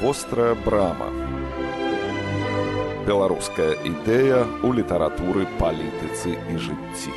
Вострая брама. Беларуская ідэя ў літаратуры, палітыцы і жыцці.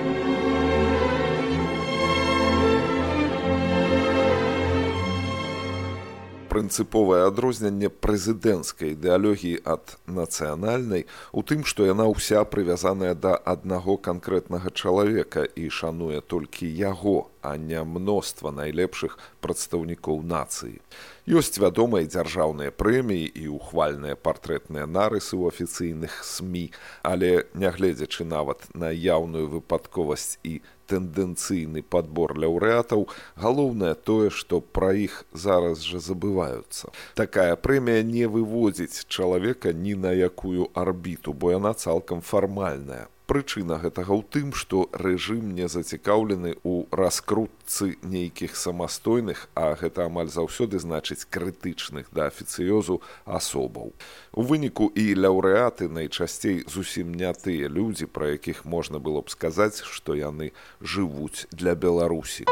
Прынцыповае адрозненне прэзідэнцкай ідэалогіі ад нацыянальнай у тым, што яна ўся прывязаная да аднаго канкрэтнага чалавека і шануе толькі яго, а не мноства найлепшых прадстаўнікоў нацыі. Ёсць вядомыя дзяржаўныя прэміі і ухвальныя партрэтныя нарысы ў афіцыйных СМІ, але нягледзячы нават на яўную выпадковасць і тэндэнцыйны падбор лаўрэатаў, галоўнае тое, што пра іх зараз жа забываюцца. Такая прэмія не выводзіць чалавека ні на якую арбіту, бо яна цалкам фармальная. Прычына гэтага ў тым, што рэжым не зацікаўлены ў раскрутцы нейкіх самастойных, а гэта амаль заўсёды значыць крытычных да афіцыёзу асобаў. У выніку і лаўрэаты найчасцей зусім не тыя людзі, пра якіх можна было б сказаць, што яны жывуць для Беларусі.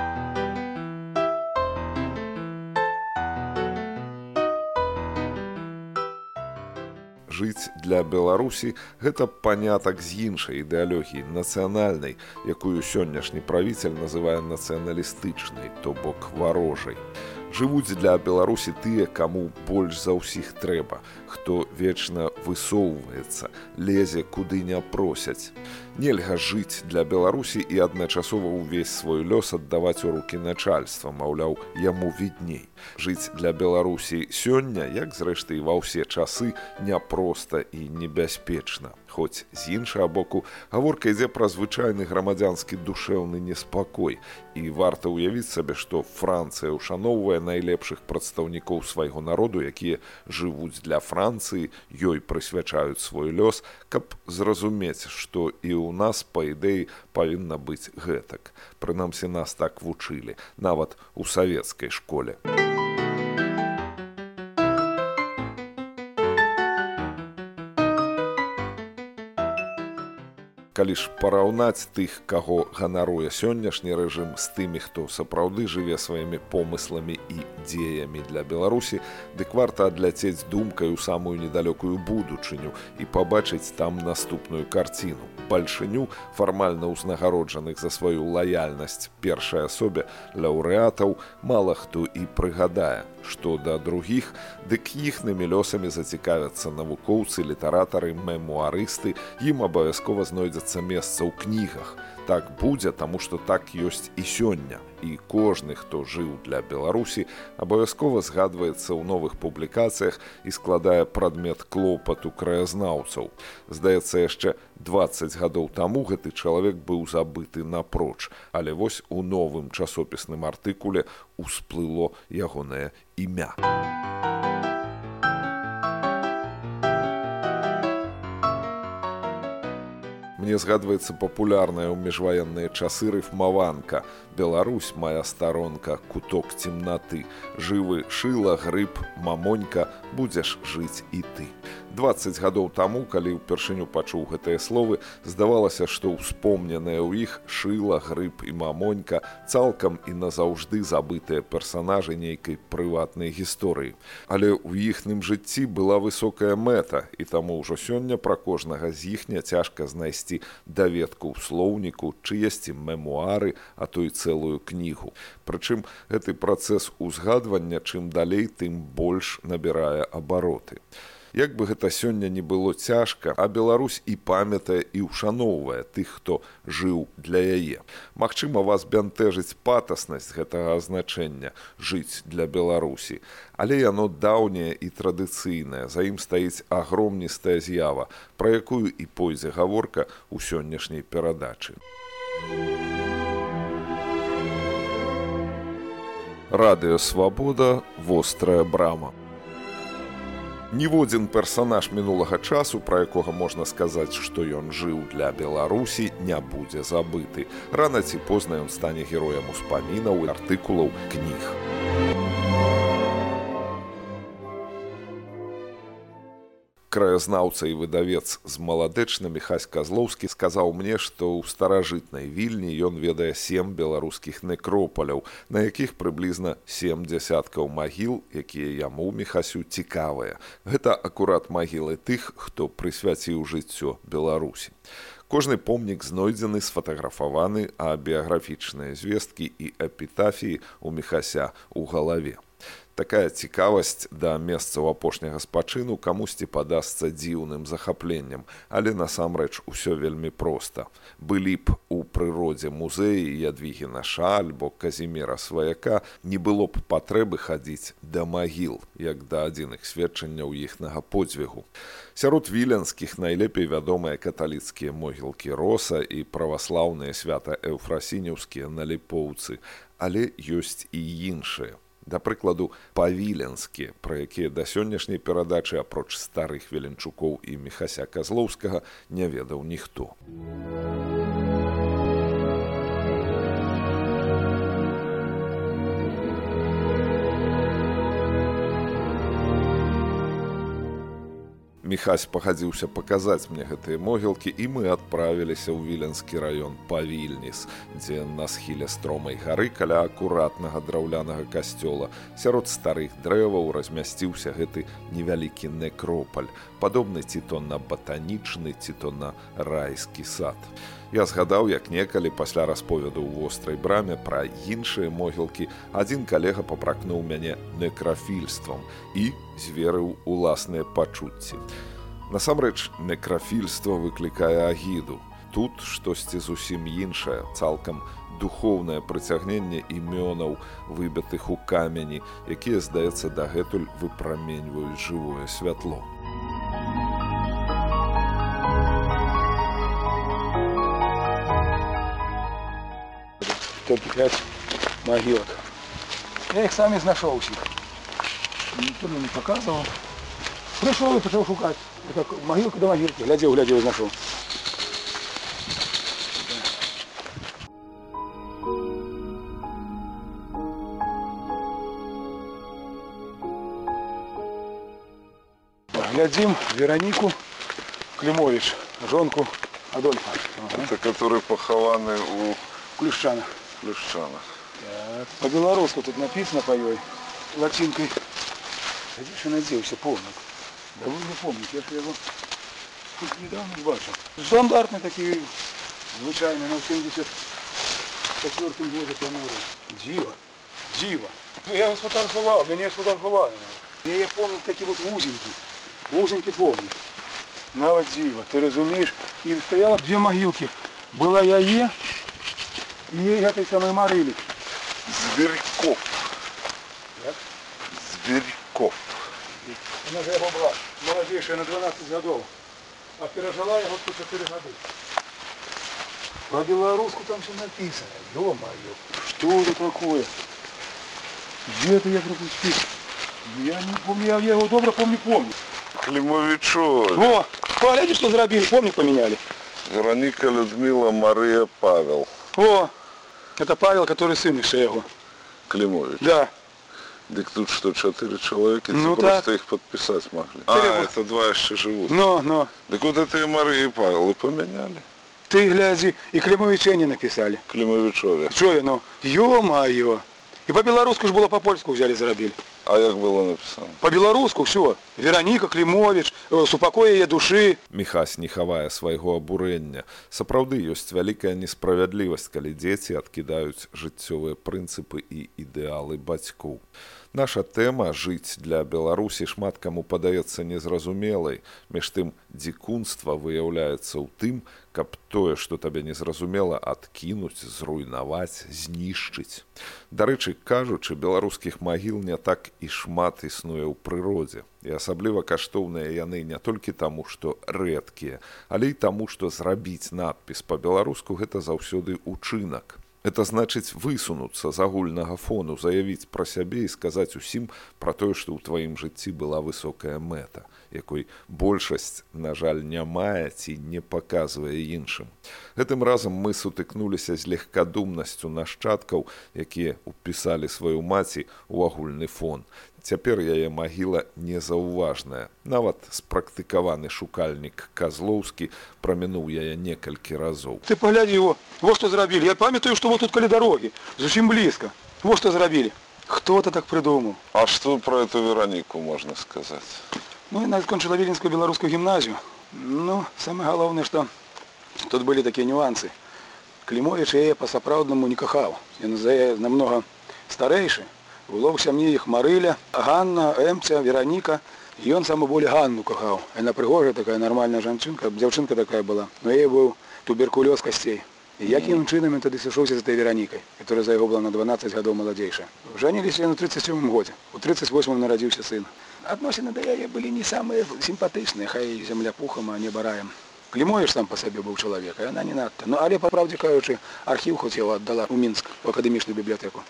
Жыць для Беларусі – гэта панятак з іншай ідэалогіі, нацыянальнай, якую сённяшні правіцель называе нацыяналістычнай, то бок варожай. Жывуць для Беларусі тыя, каму больш за ўсіх трэба, хто вечна высоўваецца, лезе куды не просяць. Нельга жыць для Беларусі і адначасова ўвесь свой лёс аддаваць у рукі начальства, маўляў, яму відней. Жыць для Беларусі сёння, як зрэшты і ва ўсе часы, няпроста і небяспечна. Хоць з іншага боку, гаворка ідзе пра звычайны грамадзянскі душэўны неспакой. І варта ўявіць сабе, што Францыя ушаноўвае найлепшых прадстаўнікоў свайго народу, якія жывуць для Францыі, ёй прысвячаюць свой лёс, каб зразумець, што і ў нас, па ідэі, павінна быць гэтак. Прынамсі, нас так вучылі, нават у савецкай школе. Калі ж параўнаць тых, каго ганаруе сённяшні рэжым з тымі, хто сапраўды жыве сваімі помысламі і дзеямі для Беларусі, дык варта адляцець думкай у самую недалёкую будучыню і пабачыць там наступную карціну. Бальшыню фармальна ўзнагароджаных за сваю лаяльнасць першай асобе лаўрэатаў мала хто і прыгадае. Што да другіх, дык іхнымі лёсамі зацікавяцца навукоўцы, літаратары, мемуарысты, ім абавязкова знойдзецца месца ў кнігах. Так будзе, таму што так ёсць і сёння. І кожны, хто жыў для Беларусі, абавязкова згадваецца ў новых публікацыях і складае прадмет клопату краязнаўцаў. Здаецца, яшчэ 20 гадоў таму гэты чалавек быў забыты напроч, але вось у новым часопісным артыкуле усплыло ягонае імя. Мне згадваецца папулярная ў міжваенныя часы рыфмаванка «Беларусь, моя старонка, куток цемнаты, жывы шыла, грыб, мамонька, будзеш жыць і ты». 20 гадоў таму, калі ўпершыню пачуў гэтыя словы, здавалася, што ўспомненыя ў іх шыла, грыб і мамонька цалкам і назаўжды забытыя персанажы нейкай прыватнай гісторыі. Але ў іхным жыцці была высокая мэта, і таму ўжо сёння пра кожнага з іх няцяжка знайсці даведку ў слоўніку, чыесьці мемуары, а то і цэлую кнігу. Прычым гэты працэс узгадвання чым далей, тым больш набірае абароты. Як бы гэта сёння не было цяжка, а Беларусь і памятае і ўшаноўвае тых, хто жыў для яе. Магчыма, вас бянтэжыць патаснасць гэтага азначэння «жыць для Беларусі», але яно даўняе і традыцыйнае, за ім стаіць агромністая з'ява, пра якую і пойдзе гаворка ў сённяшняй перадачы. Радыё Свабода, вострая брама. Ніводзін персанаж мінулага часу, пра якога можна сказаць, што ён жыў для Беларусі, не будзе забыты. Рана ці позна ён стане героем успамінаў, артыкулаў, кніг. Краязнаўца і выдавец з маладэчна Міхась Казлоўскі сказаў мне, што ў старажытнай Вільні ён ведае 7 беларускіх некропаляў, на якіх прыблізна 7 дзясяткаў магіл, якія яму, Міхасю, цікавыя. Гэта акурат магілы тых, хто прысвяціў жыццё Беларусі. Кожны помнік знойдзены, сфатаграфаваны, а біяграфічныя звесткі і эпітафіі ў Міхася ў галаве. Такая цікавасць да месцаў апошняга спачыну камусьці падасца дзіўным захапленнем, але насамрэч усё вельмі проста. Былі б у прыродзе музеі Ядвігіна Ша альбо Казіміра Сваяка, не было б патрэбы хадзіць да магіл, як да адзіных сведчанняў іхнага подзвігу. Сярод віленскіх найлепей вядомыя каталіцкія могілкі Роса і праваслаўныя свята-эўфрасінеўскія на Ліпоўцы, але ёсць і іншыя. Да прыкладу, павіленскія, пра якія да сённяшняй перадачы, апроч старых Веленчукоў і Міхася Казлоўскага, не ведаў ніхто. Міхась пагадзіўся паказаць мне гэтыя могілкі, і мы адправіліся ў віленскі раён Павільніс, дзе на схіле стромай гары каля акуратнага драўлянага касцёла сярод старых дрэваў размясціўся гэты невялікі некропаль, падобны ці то на батанічны, ці то на райскі сад. Я згадаў, як некалі пасля расповеду ў вострай браме пра іншыя могілкі адзін калега папракнуў мяне некрафільствам і зверыў уласныя пачуцці. Насамрэч, некрафільства выклікае агіду. Тут штосьці зусім іншае, цалкам духоўнае прыцягненне імёнаў, выбітых у камені, якія, здаецца, дагэтуль выпраменьваюць жывое святло. Только 5 могилок. Я их сам изнашел всех. Никто мне не показывал. Пришел и пошел шукать. Это могилка до могилки. Глядел, изнашел. Глядим Веронику Климович, жонку Адольфа. Это который похованы у Клюшчанах. По-белорусски тут написано по ёй, латинкой. Где же надеялся помню. Да вы не помните, я же его тут недавно бачил. Стандартные такие, звучайные, на 74-м году померли. Диво. Я его сфотографовал, меня сфотографовали. Я помню такие вот узенький помню. Навод диво, ты разумеешь? И стояло 2 могилки. Была яе и этой самой Марили. Зверьков. Так? Зверьков. Она же его была молодейшая на 12 годов, а пережила его тут 4 года. Про белоруску там все написано. Ё-моё, что это такое? Где это я пропустил? Я не помню, я его добро помню. Климовичу. О, погляди, что зарабили, помню, поменяли. Вероника Людмила Мария Павел. О, это Павел, который сын еще его. Климович. Да. Так тут что, 4 человека, ну, просто так. их подписать могли. Это 2 еще живут. Но. Так вот это и Мария и Павел и поменяли. Ты гляди, и Климовича не написали. Климовичове. Что я, ну, ё-моё. И по-белорусски же было, по-польски взяли, зарабили. А як было написано? По-беларуску все. Вероніка Клімович, супакой яе душы. Міхась не хавае свайго абурэння. Сапраўды ёсць вялікая несправядлівасць, калі дзеці адкідаюць жыццёвыя прынцыпы і ідэалы бацькоў. Наша тэма «Жыць для Беларусі» шмат каму падаецца незразумелай. Між тым, дзікунства выяўляецца ў тым, каб тое, што табе незразумела, адкінуць, зруйнаваць, знішчыць. Дарэчы, кажучы, беларускіх магіл не так і шмат існуе ў прыродзе. І асабліва каштоўныя яны не толькі таму, што рэдкія, але і таму, што зрабіць надпіс па-беларуску – гэта заўсёды ўчынак. Это значыць высунуцца з агульнага фону, заявіць пра сябе і сказаць усім пра тое, што ў тваім жыцці была высокая мэта, якой большасць, на жаль, не мае ці не паказвае іншым. Гэтым разам мы сутыкнуліся з легкадумнасцю нашчадкаў, якія ўпісалі сваю маці ў агульны фон. Цяпер яе магіла незаўважная. Нават спрактыкаваны шукальнік Казлоўскі прамінуў яе некалькі разоў. Ты погляди его, вот что зрабілі. Я памятаю, что вот тут каля дороги, зусім близко. Вот что зрабілі. Кто это так придумал? А что про эту Веронику можно сказать? Ну, она скончила Віленскую белорусскую гимназию. Ну, самое главное, что тут были такие нюансы. Климович яе по-сапраўднаму не кахаў. Ён намного старейший. Было в сям'і іх Марыля, Ганна, Эмця, Вероніка. І ён саме болей Ганну кахаў. Яна прыгожая такая, нормальная жанчынка, дзяўчынка такая была. Но яе быў туберкулёз касцей. І якім чынам ён тады сышоўся з этой Веронікай, которая за яго была на 12 гадоў маладзейшая. Жаніліся яны ў 37 годзе. У 38-м нарадзіўся сын. Адносіны да яе былі не самыя сімпатычныя, хай земля пухам, а неба раем. Клімович сам па сабе быў чалавек, а яна не надта. Ну, але, па праўдзе кажучы, архіў хоць яго аддала ў Мінск, у акадэмічную бібліятэку.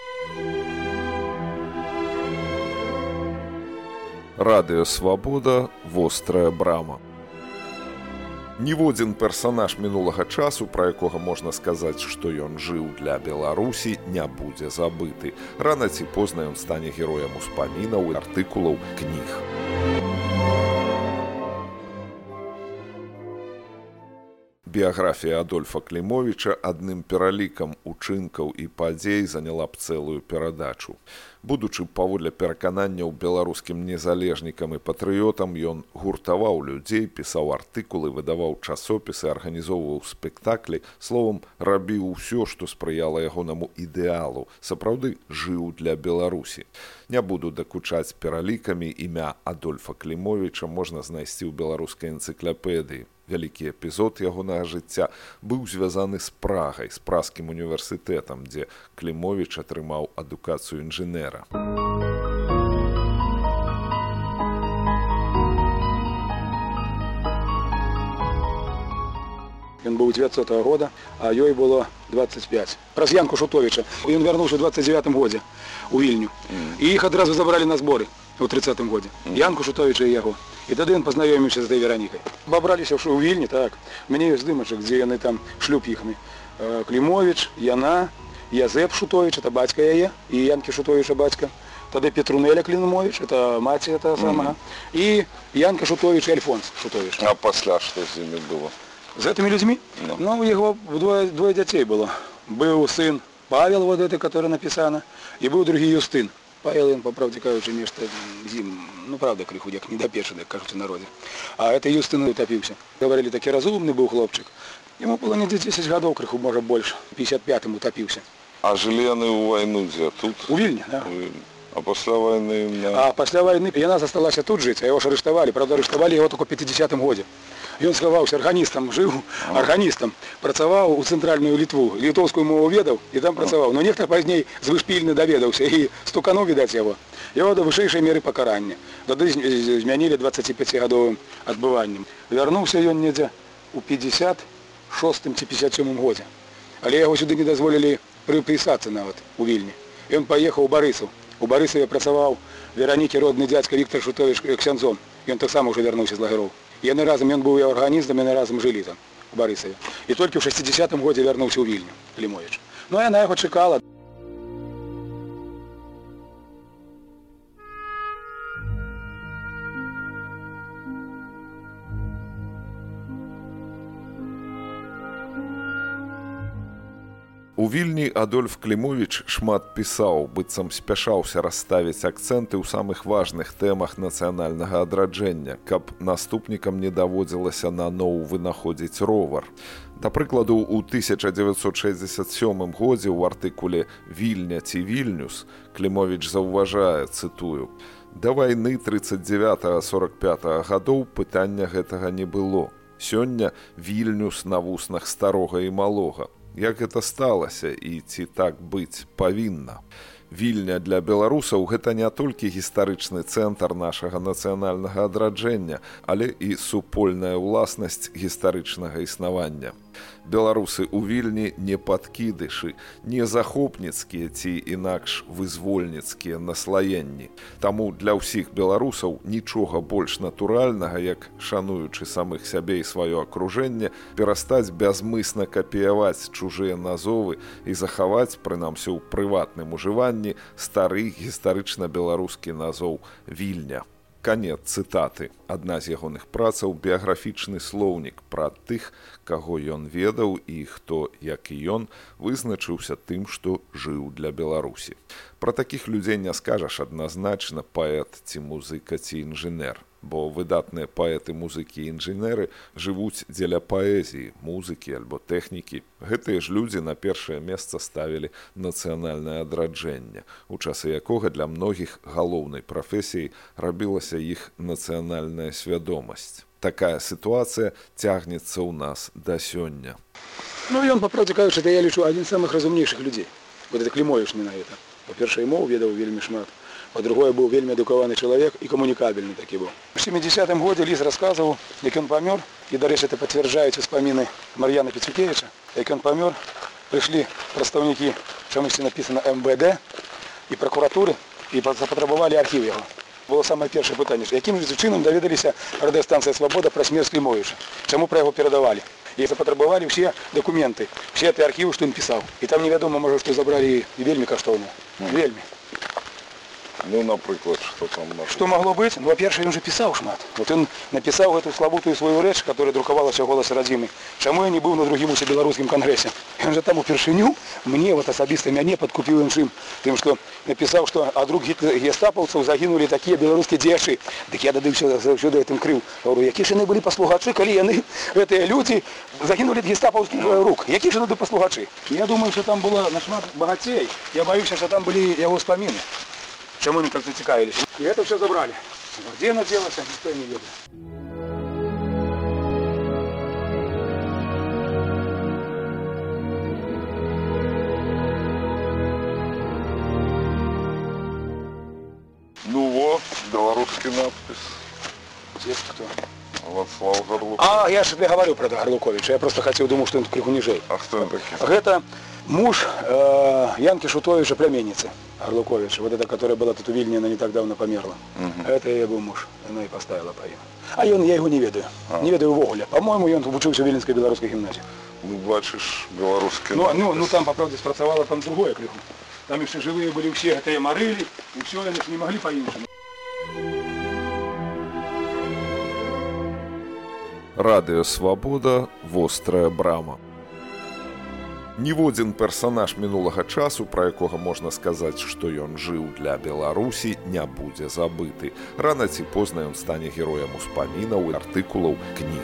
Радыё Свабода, вострая брама. Ніводзін персанаж мінулага часу, пра якога можна сказаць, што ён жыў для Беларусі, не будзе забыты. Рана ці позна ён стане героем успамінаў, артыкулаў, кніг. Біяграфія Адольфа Клімовіча адным пералікам учынкаў і падзей заняла б цэлую перадачу. Будучы паводле перакананняў беларускім незалежнікам і патрыётам, ён гуртаваў людзей, пісаў артыкулы, выдаваў часопісы, арганізоўваў спектаклі, словам, рабіў усё, што спрыяла ягонаму ідэалу, сапраўды жыў для Беларусі. Не буду дакучаць пералікамі, імя Адольфа Клімовіча можна знайсці ў беларускай энцыклапедыі. Вялікі эпізод ягонага жыцця быў звязаны з Прагай, з празскім універсітэтам, дзе Клімовіч атрымаў адукацыю інжынера. Ён быў 900 года, а ёй было 25. Праз Янку Шутовіча. Ён вярнуўся ў 29 годзе у Вільню. І іх адразу забралі на зборы ў 30 годзе. Янку Шутовіча і яго. І тады ён пазнаёміўся з этой Веронікай. Бабраліся ў Вільні, так. У мяне ёсць здымачак, дзе яны там шлюб іхны. Клімовіч, яна, Язэп Шутовіч, это бацька яе, і Янкі Шутовіча бацька. Тады Петрунеля Клімовіч, это маці этого самого. І Янка Шутовіч і Альфонс Шутовіч. А пасля што з імі было? З гэтымі людзьмі? Ну, у яго двое дзяцей было. Быў сын Павел, вот это, который написано, і быў другі Юстын. Павел, ён, по правде кажучи, нешта зім, ну, правда, крыху, як недопечаны, кажуць у народе. А это Юстын утопіўся. Говорили, такі разумны быў хлопчык. Ему было не 10 гадоў, крыху, можа, больше. 55-м утопіўся. А жылі яны ў вайну дзе? Тут? У Вільні, да. А пасля вайны... А пасля вайны яна засталася тут жыць, а яго ж арыштавалі. Правда, арыштавалі яго толькі ў 50-м годзе. Ён схаваўся арганістам, жыў арганістам, працаваў у цэнтральную Літву, літоўскую мову ведаў і там працаваў. Но нехта пазней звышпільны даведаўся і стукануў, відаць, яго. Яго да вышэйшай меры пакарання. Тады змянілі 25-гадовым адбываннем. Вярнуўся ён недзе у 56-м ці 57-м годзе. Але яго сюды не дазволілі прыпісацца нават у Вільні. Ён паехаў у Барысаў. У Барысаве працаваў Веронікі родны дзядзька Віктор Шутовіч ксяндзом. Ён таксама ўжо вярнуўся з лагероў. Яны разам, ён быў арганістам, яны разам жылі там, у Барысаве. І толькі ў 60-м годзе вярнуўся ў Вільню, Клімовіч. Ну, а яна яго чакала. У Вільні Адольф Клімовіч шмат пісаў, быццам спяшаўся расставіць акцэнты ў самых важных тэмах нацыянальнага адраджэння, каб наступнікам не даводзілася наноў вынаходзіць ровар. Да прыкладу, у 1967 годзе ў артыкуле «Вільня ці Вільнюс» Клімовіч заўважае, цытую, «Да вайны 39-45 гадоў пытання гэтага не было. Сёння Вільнюс на вуснах старога і малога. Як гэта сталася і ці так быць павінна? Вільня для беларусаў гэта не толькі гістарычны цэнтр нашага нацыянальнага адраджэння, але і супольная ўласнасць гістарычнага існавання. Беларусы ў Вільні не падкідышы, не захопніцкія ці інакш вызвольніцкія наслаенні. Таму для ўсіх беларусаў нічога больш натуральнага, як, шануючы самых сябе і сваё акружэнне, перастаць бязмысна капіяваць чужыя назовы і захаваць, прынамсі ў прыватным ужыванні, стары гістарычна-беларускі назоў Вільня. Канец цытаты. Адна з ягоных працаў – біяграфічны слоўнік пра тых, каго ён ведаў і хто, як і ён, вызначыўся тым, што жыў для Беларусі. Пра такіх людзей не скажаш адназначна паэт ці музыка ці інжынер, бо выдатныя паэты, музыкі і інжынеры жывуць дзеля паэзіі, музыкі альбо тэхнікі. Гэтыя ж людзі на першае месца ставілі нацыянальнае адраджэнне, у часы якога для многіх галоўнай прафесіяй рабілася іх нацыянальная свядомасць. Такая сітуацыя цягнецца ў нас да сёння. Ну, ён, па правдзе кажучы, я лічу адзін з самых разумнейшых людзей. Вот это клімоеш менавіта. Па-першае, мову ведаў вельмі шмат. Па-другое, быў вельмі адукаваны чалавек і камунікабельны такі быў. У 70-м годзе Ліс расказваў, як ён памёр, і, дарэчы, это пацвярджаюць успаміны Мар'яна Пецюкевіча, як ён памёр, прыйшлі прадстаўнікі, чамусьці напісана МВД і пракуратуры, і запатрабавалі архіў яго. Было самае першае пытанне, якім жа чынам даведаліся радыёстанцыя «Свабода» пра смерць Клімовіча, чаму пра яго перадавалі. І запатрабавалі ўсе дакументы, усе тыя архівы, што ён пісаў. І там невядома, можа, што забралі і вельмі каштоўна. Вельмі. Ну, напрыклад, што там магло? Што магло быць? Ну, па-першае, ён жа пісаў шмат. Вот ён напісаў гэтую славутую сваю рэч, которая друкавалася ў «Голасе радзімы». Чаму я не быў на другім усебеларускім кангрэсе? Ён жа там упершыню мне, вот асабіста мяне, падкупіў іншым тым, што напісаў, што ад рук гестапаўцаў загінулі такія беларускія дзеячы. Дык я дадыўся заўсёды гэтым крыў. Говорю, які ж яны былі паслугачы, калі яны, гэтыя людзі, загінулі ад гестапаўскіх рук? Які ж яны паслугачы? Я думаю, што там было нашмат багацей. Я баюся, што там былі яго ўспаміны. Чему они так зацікавились? И это все забрали. Где оно делось, никто не ведает. Ну вот, белорусский надпис. Здесь кто? Вацлав Горлуков. А, я же говорю про Горлуковича. Я просто хотел, думал, что он крыху ниже. А кто он такой? Это муж Янки Шутовича, племянницы Горлуковича. Вот эта, которая была тут у Вильни, она не так давно померла. Это ее был муж. Она и поставила по имени. А я его не ведаю. Не ведаю вогуля. По-моему, он учился в Віленській белорусской гимназии. Ну, бачишь, белорусский ну, там, по правде, спрацавала там другое крыху. Там еще живые были все, это и морили, и все, они не могли по-іншому. Радыё «Свабода» – вострая брама. Ніводзін персанаж мінулага часу, пра якога можна сказаць, што ён жыў для Беларусі, не будзе забыты. Рана ці позна ён стане героем успамінаў, артыкулаў, кніг.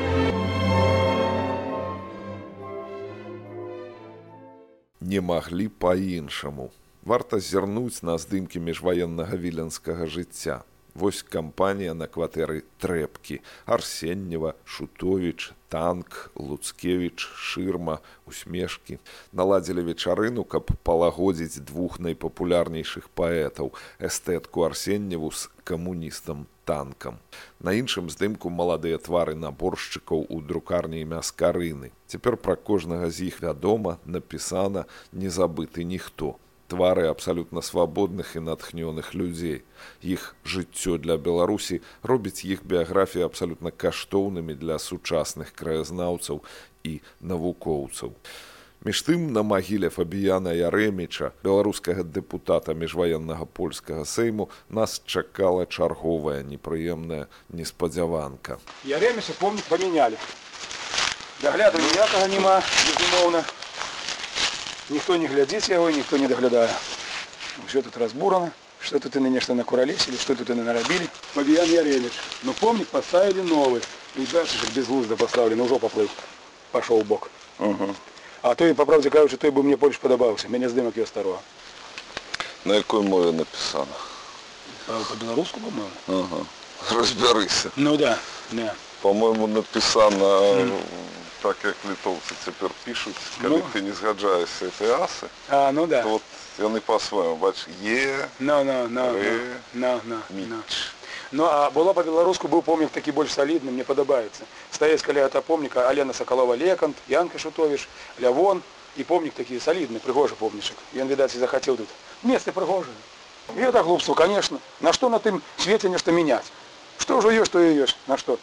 Не маглі па-іншаму. Варта зірнуць на здымкі міжваеннага віленскага жыцця. Вось кампанія на кватэры Трэпкі, Арсеннева, Шутовіч, Танк, Луцкевіч, Шырма, Усмешкі. Наладзілі вечарыну, каб палагодзіць двух найпапулярнейшых паэтаў, эстэтку Арсенневу з камуністам Танкам. На іншым здымку маладыя твары наборшчыкаў у друкарні Мяскарыны. Цяпер пра кожнага з іх вядома, напісана, не забыты ніхто. Твары абсалютна свабодных і натхнёных людзей. Іх жыццё для Беларусі робіць іх біяграфіі абсалютна каштоўнымі для сучасных краязнаўцаў і навукоўцаў. Між тым, на магіле Фабіяна Ярэміча, беларускага дэпутата міжваеннага польскага сейму, нас чакала чарговая непрыемная неспадзяванка. Ярэміча, помнік, памянялі. Дагляду ніякага няма, безумоўна. Ніхто не глядзіць яго, ніхто не даглядае. Усё тут разбурана, што тут яны нешта накуралесілі, што тут яны нарабілі. Фабіян Ярэміч. Ну, помнік паставілі новы. І дальше безглузда паставлены, ўжо паплыў. Пашоў у бок. А той, па правдзе кажучы, той бы мне больш падабаўся. Мяне здымак ёсць старога. На якой мове напісана? Па-беларуску, по-моему. Разбярыся. Ну да. По-моему, напісана... Так як літоўцы цяпер пішуць, калі ты не згаджаешся этой асы, ну да. то вот яны па-свойму, бач, міч. Ну, а было по-беларуску, был помнік такі больш салідны, мне падабаецца. Стаяць каля этого помніка Алена Сакалова-Лекант, Янка Шутовіч, Лявон, і помнік такі салідны, прыгожы помнічак. Ён, відаць, і захацеў тут. Месцы прыгожыя. І гэта глупство, конечно. На што на тым свеце нешта мяняць? Што ўжо ёсць, то і ёсць. На што?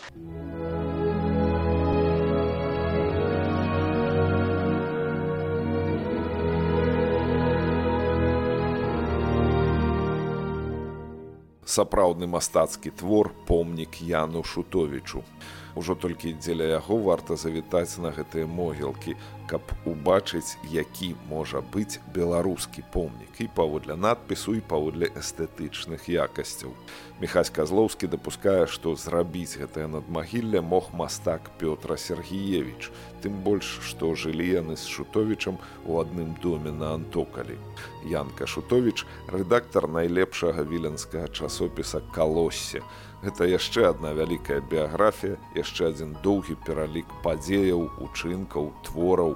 Сапраўдны мастацкі твор помнік Яну Шутовічу. Ужо толькі дзеля яго варта завітаць на гэтыя могілкі, каб убачыць, які можа быць беларускі помнік і паводле надпісу, і паводле эстэтычных якасцяў. Міхась Казлоўскі дапускае, што зрабіць гэтае надмагілле мог мастак Пётр Сергіевіч, тым больш, што жылі яны з Шутовічам у адным доме на Антокалі. Янка Шутовіч – рэдактар найлепшага віленскага часопіса «Калоссе». Гэта яшчэ адна вялікая біяграфія, яшчэ адзін доўгі пералік падзеяў, учынкаў, твораў.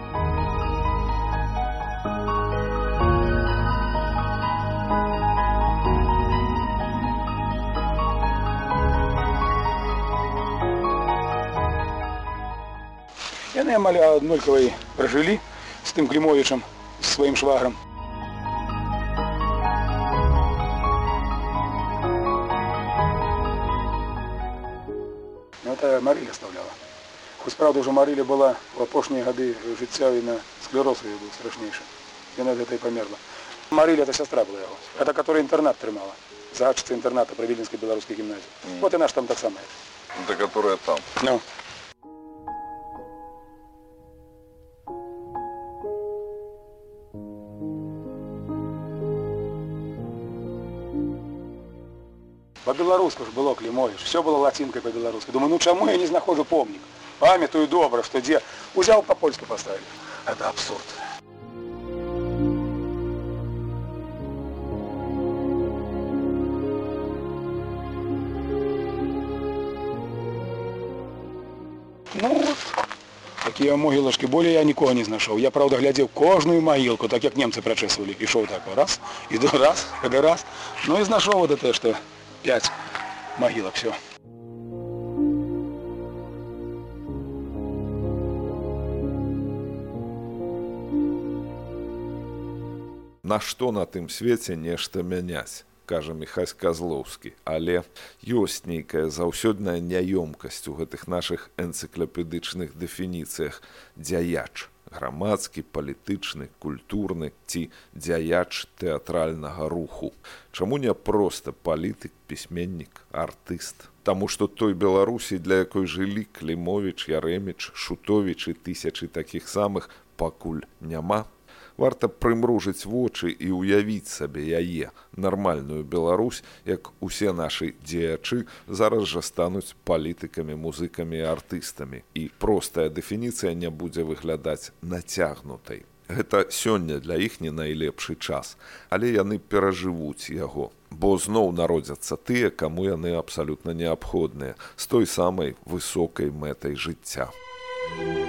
Яны амаль аднолькава пражылі з тым Клімовічам, з сваім шваграм. Это Марыля оставляла. Хоць, правда, ўжо Марыля была ў апошнія гады жыцця, і на склероз яе быў страшнейшы. Яна ад гэтай памерла. Марыля — это сястра была яго. Это которая інтэрнат трымала. Загадчыца інтэрната пры Віленскай беларускай гімназіі. Вот і наш там таксама. Это которая там. Ну. По-беларуску ж было Клімовіч, все было лацінкай по-беларуску. Думаю, ну чаму я не знаходжу помнік? Памятаю добра, што дзе узяў па-польску паставілі. Это абсурд. Ну вот, такія могілачкі, болей я нікога не знайшоў. Я, правда, глядзеў кожную магілку, так як немцы прачэсвалі. Ішоў так, раз, іду раз, раз. Ну і знайшоў вот это, што 5 могилок, все. На што на тым свеце нешта мяняць, кажа Міхась Казлоўскі, але ёсць нейкая заўсёдная няёмкасць у гэтых нашых энцыклапедычных дэфініцыях. Дзяяч – грамадскі, палітычны, культурны ці дзяяч тэатральнага руху. Чаму не проста палітык, пісьменнік, артыст? Таму што той Беларусі, для якой жылі Клімовіч, Ярэміч, Шутовіч і тысячы такіх самых, пакуль няма. Варта прымружыць вочы і ўявіць сабе яе, нармальную Беларусь, як усе нашы дзеячы зараз жа стануць палітыкамі, музыкамі і артыстамі. І простая дэфініцыя не будзе выглядаць нацягнутай. Гэта сёння для іх не найлепшы час, але яны перажывуць яго, бо зноў народзяцца тыя, каму яны абсалютна неабходныя, з той самай высокай мэтай жыцця.